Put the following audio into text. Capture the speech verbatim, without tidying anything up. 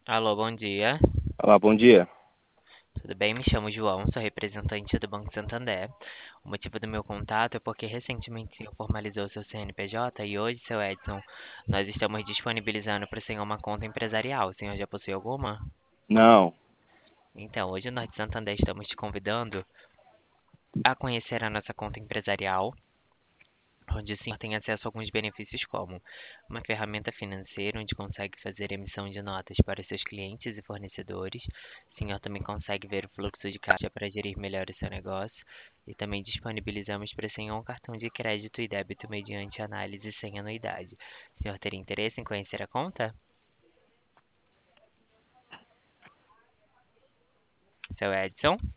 Alô, bom dia. Olá, bom dia. Tudo bem? Me chamo João, sou representante do Banco Santander. O motivo do meu contato é porque recentemente o senhor formalizou seu C N P J e hoje, seu Edson, nós estamos disponibilizando para o senhor uma conta empresarial. O senhor já possui alguma? Não, Então, hoje nós de Santander estamos te convidando a conhecer a nossa conta empresarial, onde o senhor tem acesso a alguns benefícios como uma ferramenta financeira onde consegue fazer emissão de notas para seus clientes e fornecedores. O senhor também consegue ver o fluxo de caixa para gerir melhor o seu negócio. E também disponibilizamos para o senhor um cartão de crédito e débito mediante análise sem anuidade. O senhor teria interesse em conhecer a conta? Seu Edson?